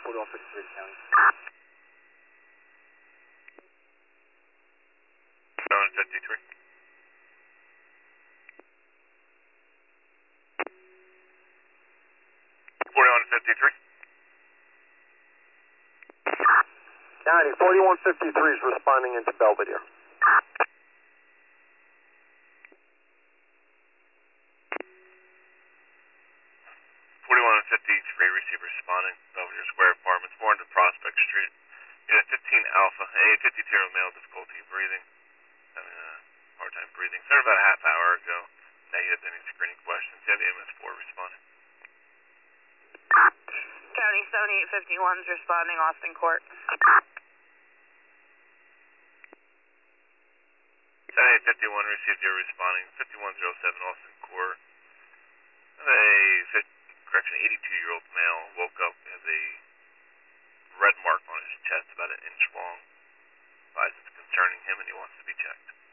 4153 County. 4153. 4153. County, 4153 is responding into Belvedere. 4153, receiver responding, Belvedere Square Apartments, 400 Prospect Street. Unit 15 Alpha, a 52-year-old male, difficulty breathing, having a hard time breathing. Started about a half hour ago. Negative any screening questions. You have the MS4 responding. County 7851 is responding, Austin Court. 7851 received your responding, 5107 Austin Court. Correction, 82-year-old male woke up with a red mark on his chest, about an inch long. Advises it's concerning him and he wants to be checked.